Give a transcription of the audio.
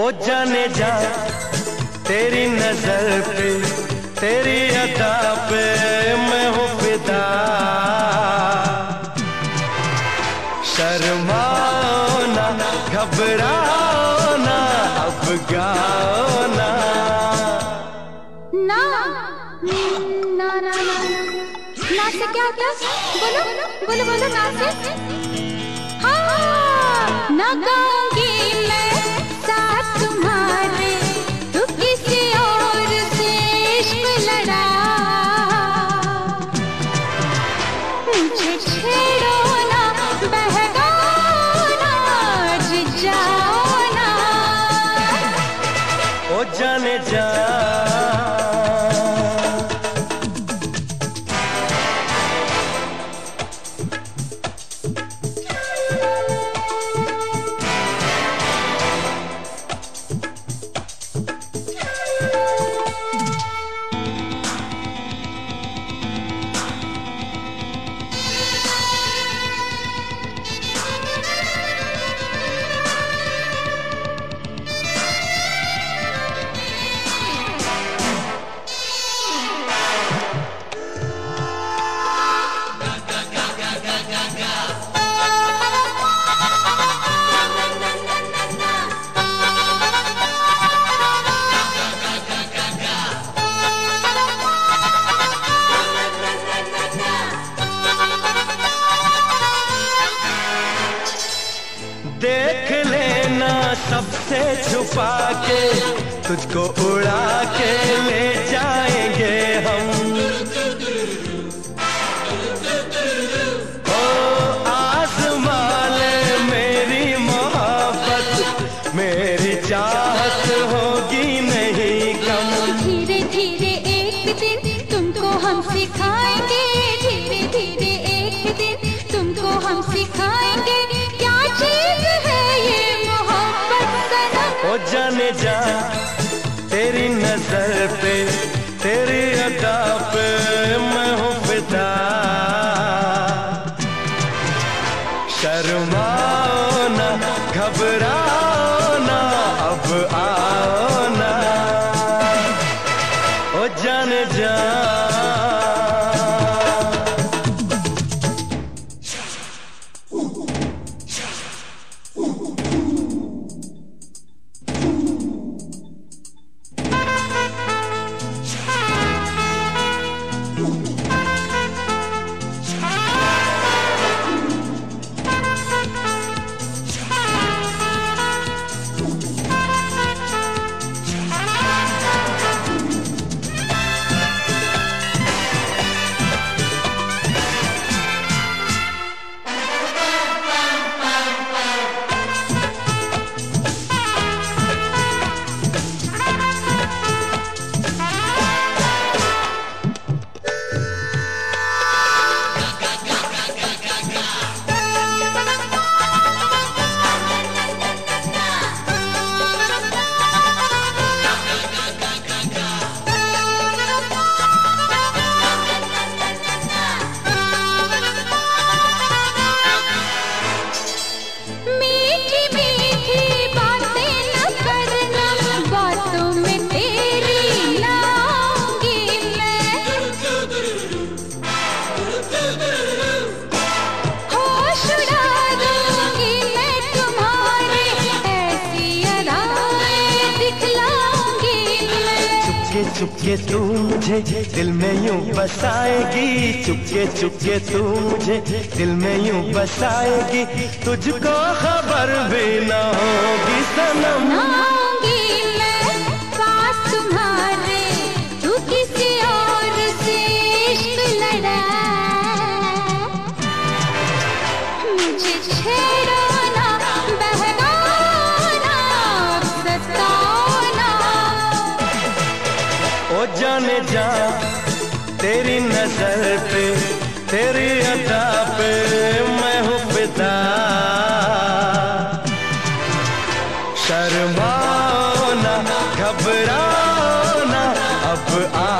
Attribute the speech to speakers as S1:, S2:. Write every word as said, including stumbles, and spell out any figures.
S1: ओ जाने जा तेरी नजर पे, तेरी अदा पे मैं हूँ फिदा। शर्माओ ना, घबराओ ना, अब गाओ ना।
S2: ना ना ना ना ना से क्या क्या बोलो बोलो बोलो ना से। हाँ ना गाऊंगी मैं साथ तुम्हारे, तू किसी और से इश्क लड़ा। मुझे छेड़ो ना, बहकाओ ना, जाओ ना।
S1: ओ जाने जा देख लेना सबसे छुपा के, तुझको उड़ा के ले जाएंगे हम। ओ आज़मा ले मेरी मोहब्बत, मेरी चाहत होगी नहीं कम।
S2: धीरे धीरे एक दिन तुमको हम सिखाएंगे, धीरे धीरे एक दिन तुमको हम सिखाएंगे, क्या चीज है ये मोहब्बत सनम।
S1: ओ जाने जा तेरी नजर पे, तेरी अदा पे मैं हूँ फिदा। शर्माओ ना, घबराओ ना, अब आओ ना। ओ जाने जा चुपके तू मुझे दिल में यूं बसाएगी, चुपके चुपके तू मुझे दिल में यूं बसाएगी, तुझको खबर भी न होगी सनम।
S2: ना आऊंगी मैं पास तुम्हारे, तू किसी और से इश्क लड़ा। मुझे छेड़ो ना, बहकाओ ना, सताओ ना।
S1: ओ जाने जा तेरी नजर पे, तेरी अदा पे मैं हूँ फिदा। शर्माओ ना, घबराओ ना, अब आ